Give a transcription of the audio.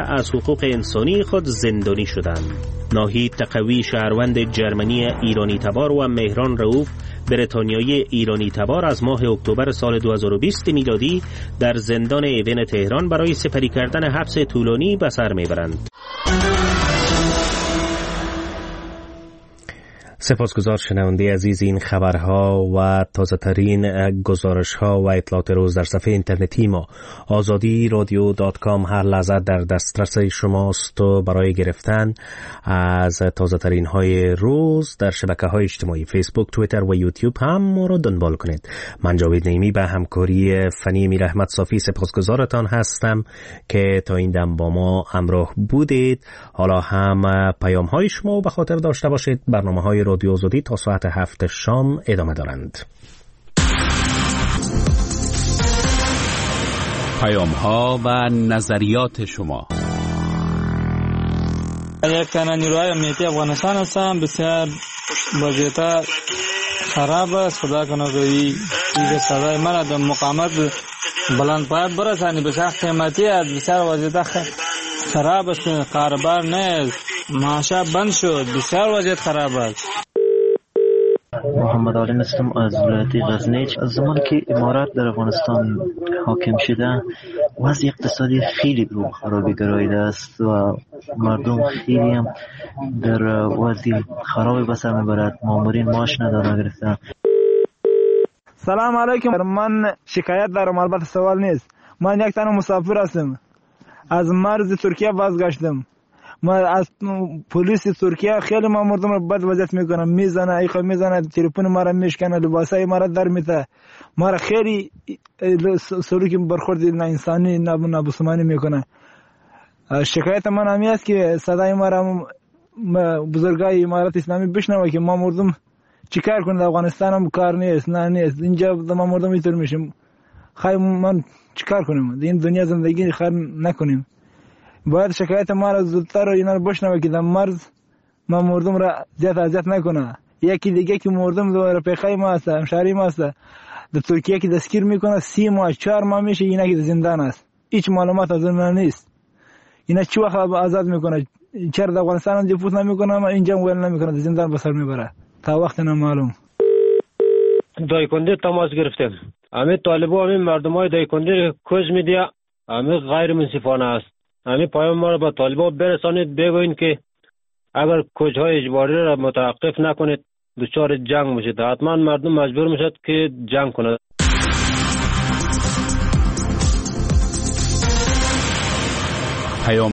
از حقوق انسانی خود زندانی شدند. ناهید تقوی شهروند جرمنی ایرانی تبار و مهران رؤوف بریتانیایی ایرانی تبار از ماه اکتبر سال 2020 میلادی در زندان ایون تهران برای سپری کردن حبس طولانی به سر میبرند. سپاسگزار شنونده عزیز. این خبرها و تازه ترین گزارش ها و اطلاعات روز در صفحه اینترنتی ما azadi radio.com هر لحظه در دسترس شماست و برای گرفتن از تازه ترین های روز در شبکه های اجتماعی فیسبوک، توییتر و یوتیوب هم ما را دنبال کنید. من جاوید نعیمی به همکاری فنی میر احمد صافی سپاسگزارتان هستم که تا این دم با ما همراه بودید. حالا هم پیام های شما به خاطر داشته باشید. برنامه های رادیو آزادی تا ساعت 7 شام ادامه دارند. پیام ها و نظریات شما. یک تنه نیروهای امنیتی افغانستان هستم. بسیار وضعیت خراب است. خدا کنه که این صدای من در مقامات بلند پایه برسانی. بسیار قیمتی است. بسیار وضعیت خراب است. کاربار نیست. معاشا بند شد. بسیار وضعیت خراب است. محمد عالم هستم از ولایت غزنی. از زمان که امارات در افغانستان حاکم شده وضع اقتصادی خیلی رو خرابی گراییده است و مردم خیلی هم در وضع خرابی به سر میبرد. مامورین معاش ندارن گرفتن. سلام علیکم. من شکایت دارم، البته سوال نیست. من یک تنه مسافر هستم. از مرز ترکیه بازگشتم. ما از پلیس ترکیه خیلی ما مردم رو بد وضعیت میکنم، میزنه، ایخا میزنه، تلفن ما رو میشکنه، لباسای ما رو در میته، ما رو خیلی سلوک برخورد نه انسانی نه بسمانی میکنه. شکایت من همی است که صدای ما رو بزرگای امارات اسلامی بشنوه که ما مردم چیکار کنیم. افغانستان هم کار نیست، نه نیست، اینجا ما مردم اینطور میشیم. خیلی من چیکار کنیم؟ این دنیا زندگی خیر نکنیم. باید شکایت ما را زودتر اینا رو بشنوه که در مرز ما مردم را زیاد اذیت نکنه. یکی دیگه که مردم رفیقای ما هست، همشهری ما هست، در ترکیه که دستگیر میکنه 3 ماه 4 ماه میشه، اینا که زندان است، هیچ معلومات از اون نیست. اینا چه وقت آزاد میکنه؟ چرا در افغانستان دیپوت نمیکنه اما اینجا ول نمیکنه، زندان بسر میبره تا وقت نامعلوم. دایکنده تماس گرفتم. همه طالبا همه مردمای دایکنده کوز میدیا همه غیر منصفانه است. همه پیام ما را به طالبان برسانید، بگوین که اگر کوچهای اجباری را متوقف نکنید دچار جنگ میشید. حتما مردم مجبور میشد که جنگ کند. پیام